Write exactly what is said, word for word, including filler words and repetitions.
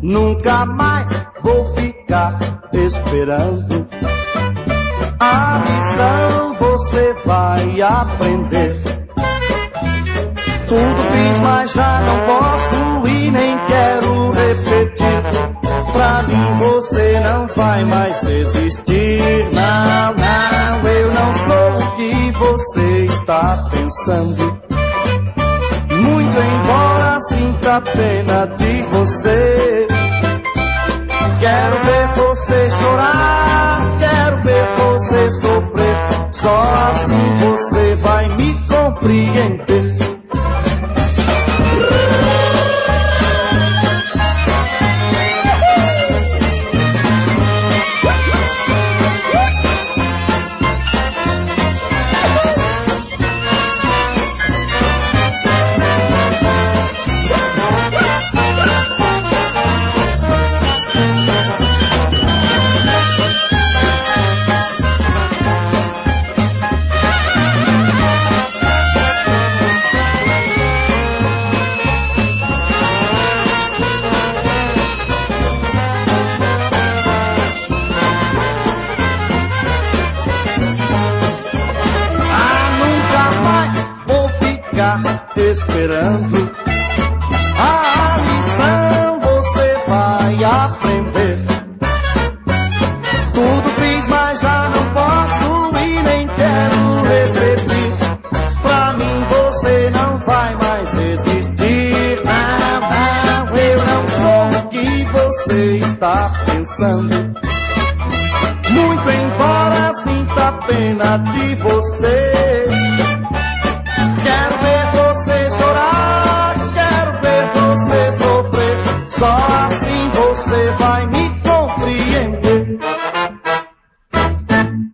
Nunca mais vou ficar esperando. A lição você vai aprender. Tudo fiz, mas já não posso e nem quero repetir. Pra mim você não vai mais existir. Não, não, eu não sou o que você está pensando. Muito embora sinta pena de você. Quero ver você chorar, quero ver você sofrer. Só assim você vai me compreender. Esperando. A lição você vai aprender. Tudo fiz, mas já não posso e nem quero repetir. Pra mim você não vai mais existir. Não, não, eu não sou o que você está pensando. Muito embora sinta pena de você. Quero ver você chorar, quero ver você sofrer. Só assim você vai me